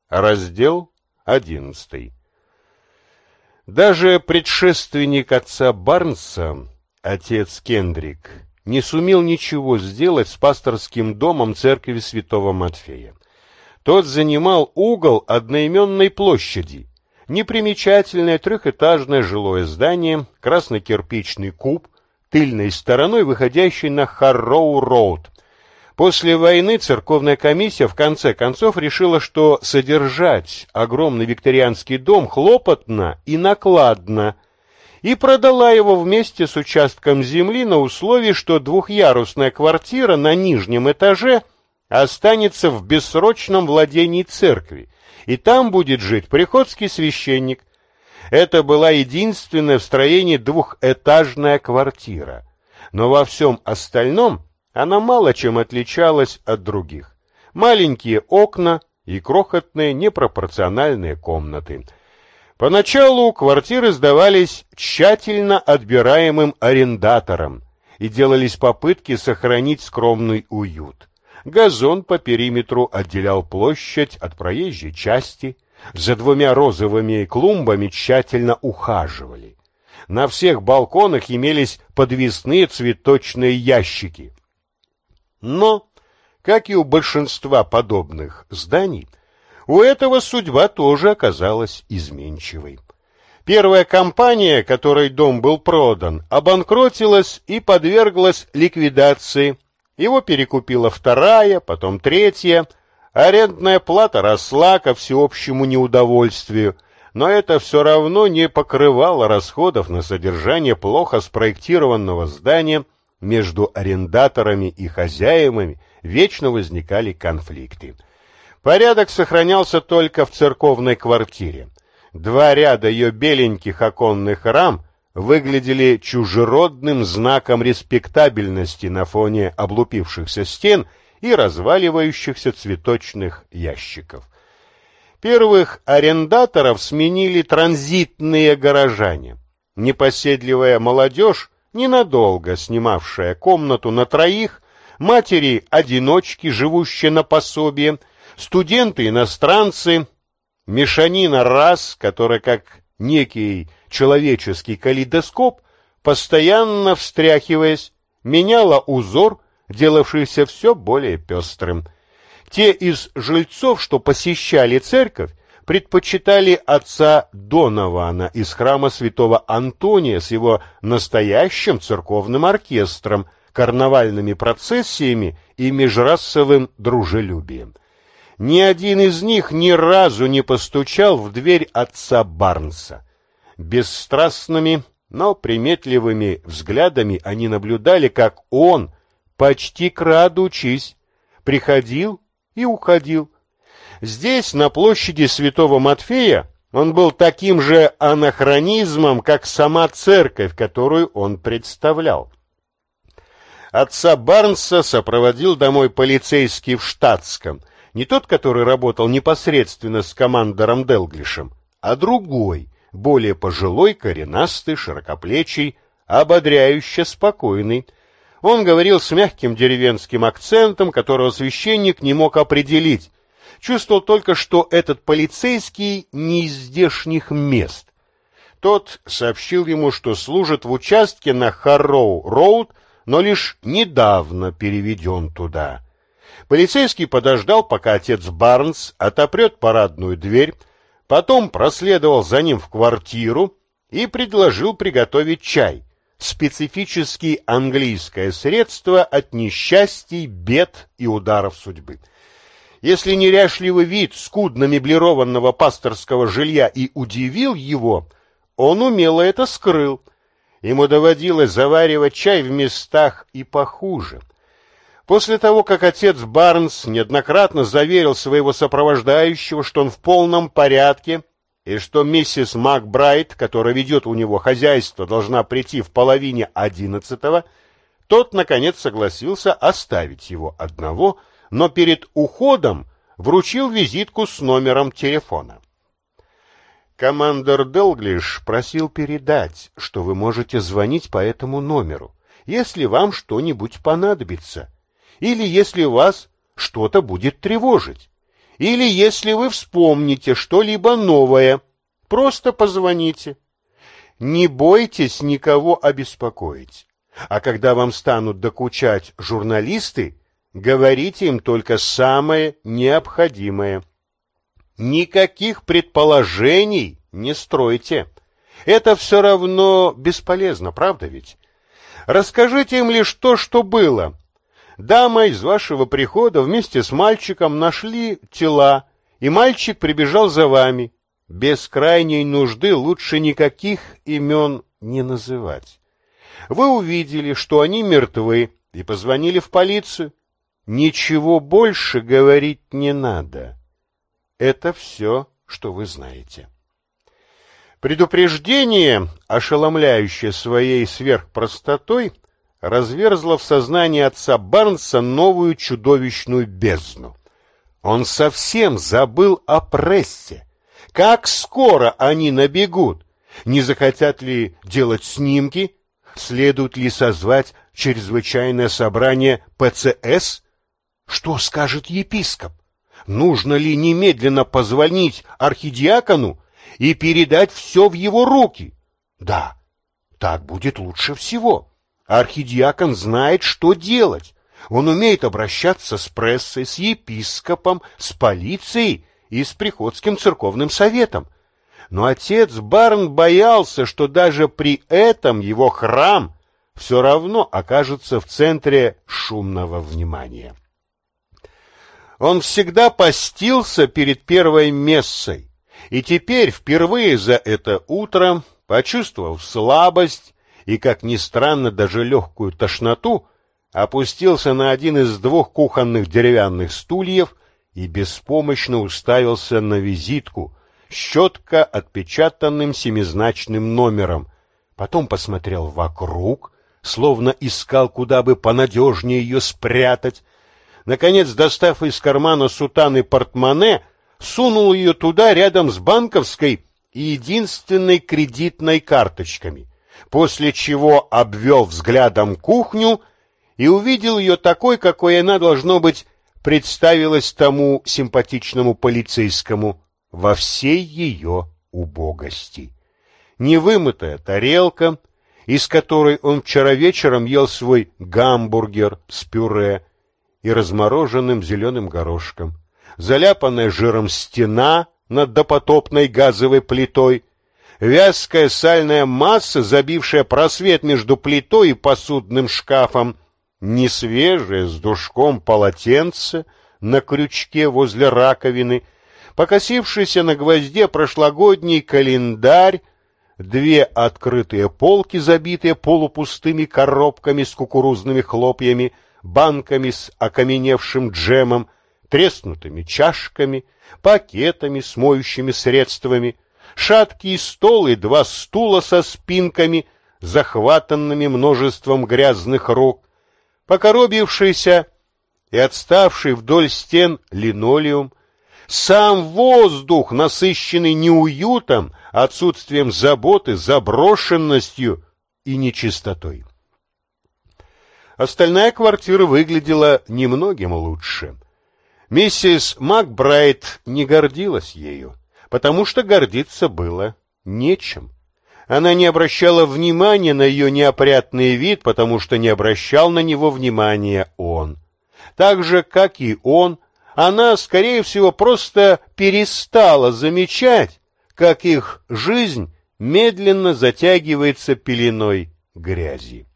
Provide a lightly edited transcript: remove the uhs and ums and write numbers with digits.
Раздел 11. Даже предшественник отца Барнса, отец Кендрик, не сумел ничего сделать с пасторским домом церкви святого Матфея. Тот занимал угол одноименной площади, непримечательное трехэтажное жилое здание, красно-кирпичный куб, тыльной стороной выходящий на Харроу-роуд. После войны церковная комиссия в конце концов решила, что содержать огромный викторианский дом хлопотно и накладно, и продала его вместе с участком земли на условии, что двухъярусная квартира на нижнем этаже останется в бессрочном владении церкви, и там будет жить приходский священник. Это была единственная в строении двухэтажная квартира, но во всем остальном она мало чем отличалась от других. Маленькие окна и крохотные непропорциональные комнаты. Поначалу квартиры сдавались тщательно отбираемым арендаторам, и делались попытки сохранить скромный уют. Газон по периметру отделял площадь от проезжей части, за двумя розовыми клумбами тщательно ухаживали. На всех балконах имелись подвесные цветочные ящики. Но, как и у большинства подобных зданий, у этого судьба тоже оказалась изменчивой. Первая компания, которой дом был продан, обанкротилась и подверглась ликвидации. Его перекупила вторая, потом третья. Арендная плата росла ко всеобщему неудовольствию, но это все равно не покрывало расходов на содержание плохо спроектированного здания. Между арендаторами и хозяевами вечно возникали конфликты. Порядок сохранялся только в церковной квартире. Два ряда ее беленьких оконных рам выглядели чужеродным знаком респектабельности на фоне облупившихся стен и разваливающихся цветочных ящиков. Первых арендаторов сменили транзитные горожане. Непоседливая молодежь, ненадолго снимавшая комнату на троих, матери-одиночки, живущие на пособие, студенты-иностранцы, мешанина рас, которая, как некий человеческий калейдоскоп, постоянно встряхиваясь, меняла узор, делавшийся все более пестрым. Те из жильцов, что посещали церковь, предпочитали отца Донована из храма святого Антония с его настоящим церковным оркестром, карнавальными процессиями и межрасовым дружелюбием. Ни один из них ни разу не постучал в дверь отца Барнса. Бесстрастными, но приметливыми взглядами они наблюдали, как он, почти крадучись, приходил и уходил. Здесь, на площади Святого Матфея, он был таким же анахронизмом, как сама церковь, которую он представлял. Отца Барнса сопроводил домой полицейский в штатском, не тот, который работал непосредственно с командором Делглишем, а другой, более пожилой, коренастый, широкоплечий, ободряюще спокойный. Он говорил с мягким деревенским акцентом, которого священник не мог определить. Чувствовал только, что этот полицейский не из здешних мест. Тот сообщил ему, что служит в участке на Харроу-роуд, но лишь недавно переведен туда. Полицейский подождал, пока отец Барнс отопрет парадную дверь, потом проследовал за ним в квартиру и предложил приготовить чай. Специфически английское средство от несчастий, бед и ударов судьбы. Если неряшливый вид скудно меблированного пасторского жилья и удивил его, он умело это скрыл. Ему доводилось заваривать чай в местах и похуже. После того, как отец Барнс неоднократно заверил своего сопровождающего, что он в полном порядке, и что миссис Макбрайт, которая ведет у него хозяйство, должна прийти в 10:30, тот, наконец, согласился оставить его одного, но перед уходом вручил визитку с номером телефона. Командор Делглиш просил передать, что вы можете звонить по этому номеру, если вам что-нибудь понадобится, или если вас что-то будет тревожить. Или если вы вспомните что-либо новое, просто позвоните. Не бойтесь никого обеспокоить. А когда вам станут докучать журналисты, говорите им только самое необходимое. Никаких предположений не стройте. Это все равно бесполезно, правда ведь? Расскажите им лишь то, что было. Дама из вашего прихода вместе с мальчиком нашли тела, и мальчик прибежал за вами. Без крайней нужды лучше никаких имен не называть. Вы увидели, что они мертвы, и позвонили в полицию. Ничего больше говорить не надо. Это все, что вы знаете. Предупреждение, ошеломляющее своей сверхпростотой, разверзло в сознании отца Барнса новую чудовищную бездну. Он совсем забыл о прессе. Как скоро они набегут? Не захотят ли делать снимки? Следует ли созвать чрезвычайное собрание ПЦС? Что скажет епископ? Нужно ли немедленно позвонить архидиакону и передать все в его руки? Да, так будет лучше всего. Архидиакон знает, что делать. Он умеет обращаться с прессой, с епископом, с полицией и с приходским церковным советом. Но отец Барн боялся, что даже при этом его храм все равно окажется в центре шумного внимания. Он всегда постился перед первой мессой, и теперь, впервые за это утро, почувствовав слабость и, как ни странно, даже легкую тошноту, опустился на один из двух кухонных деревянных стульев и беспомощно уставился на визитку с четко отпечатанным семизначным номером. Потом посмотрел вокруг, словно искал, куда бы понадежнее ее спрятать. Наконец, достав из кармана сутаны портмоне, сунул ее туда рядом с банковской и единственной кредитной карточками, после чего обвел взглядом кухню и увидел ее такой, какой она, должно быть, представилась тому симпатичному полицейскому во всей ее убогости. Невымытая тарелка, из которой он вчера вечером ел свой гамбургер с пюре и размороженным зеленым горошком, заляпанная жиром стена над допотопной газовой плитой, вязкая сальная масса, забившая просвет между плитой и посудным шкафом, несвежее с душком полотенце на крючке возле раковины, покосившийся на гвозде прошлогодний календарь, две открытые полки, забитые полупустыми коробками с кукурузными хлопьями, банками с окаменевшим джемом, треснутыми чашками, пакетами с моющими средствами, шаткий стол и два стула со спинками, захватанными множеством грязных рук, покоробившийся и отставший вдоль стен линолеум, сам воздух, насыщенный неуютом, отсутствием заботы, заброшенностью и нечистотой. Остальная квартира выглядела немногим лучше. Миссис Макбрайт не гордилась ею, потому что гордиться было нечем. Она не обращала внимания на ее неопрятный вид, потому что не обращал на него внимания он. Так же, как и он, она, скорее всего, просто перестала замечать, как их жизнь медленно затягивается пеленой грязи.